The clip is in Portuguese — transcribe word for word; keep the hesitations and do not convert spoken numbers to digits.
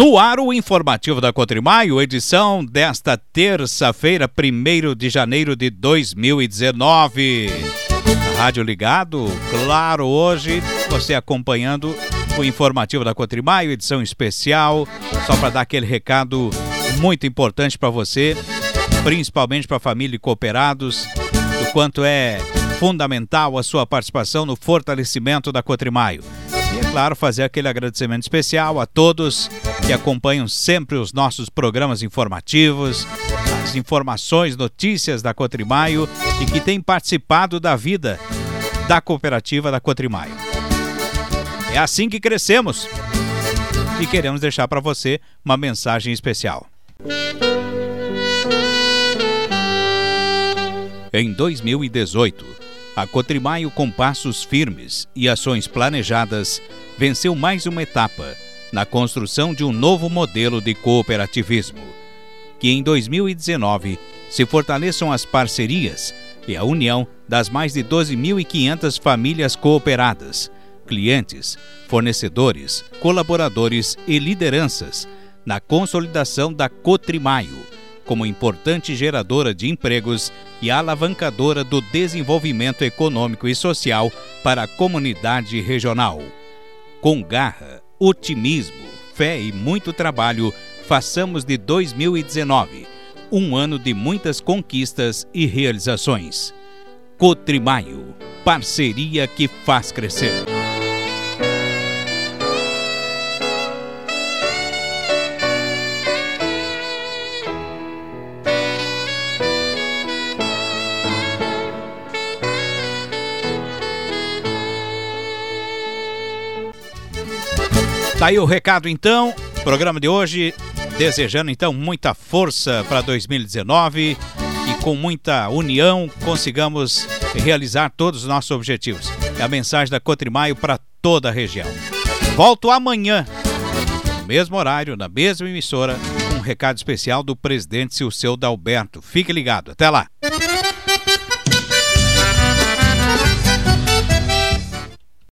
No ar, o informativo da Cotrimaio, edição desta terça-feira, primeiro de janeiro de dois mil e dezenove. Rádio ligado, claro, hoje você acompanhando o informativo da Cotrimaio, edição especial, só para dar aquele recado muito importante para você, principalmente para a família e cooperados, do quanto é fundamental a sua participação no fortalecimento da Cotrimaio. E, é claro, fazer aquele agradecimento especial a todos que acompanham sempre os nossos programas informativos, as informações, notícias da Cotrimaio e que têm participado da vida da cooperativa da Cotrimaio. É assim que crescemos e queremos deixar para você uma mensagem especial. Em dois mil e dezoito, a Cotrimaio, com passos firmes e ações planejadas, venceu mais uma etapa na construção de um novo modelo de cooperativismo. Que em dois mil e dezenove se fortaleçam as parcerias e a união das mais de doze mil e quinhentas famílias cooperadas, clientes, fornecedores, colaboradores e lideranças na consolidação da Cotrimaio como importante geradora de empregos e alavancadora do desenvolvimento econômico e social para a comunidade regional. Com garra, otimismo, fé e muito trabalho, façamos de dois mil e dezenove um ano de muitas conquistas e realizações. Cotrimaio, parceria que faz crescer. Tá aí o recado então, programa de hoje, desejando então muita força para dois mil e dezenove e com muita união consigamos realizar todos os nossos objetivos. É a mensagem da Cotrimaio para toda a região. Volto amanhã, no mesmo horário, na mesma emissora, com um recado especial do presidente Silceu Dalberto. Fique ligado, até lá!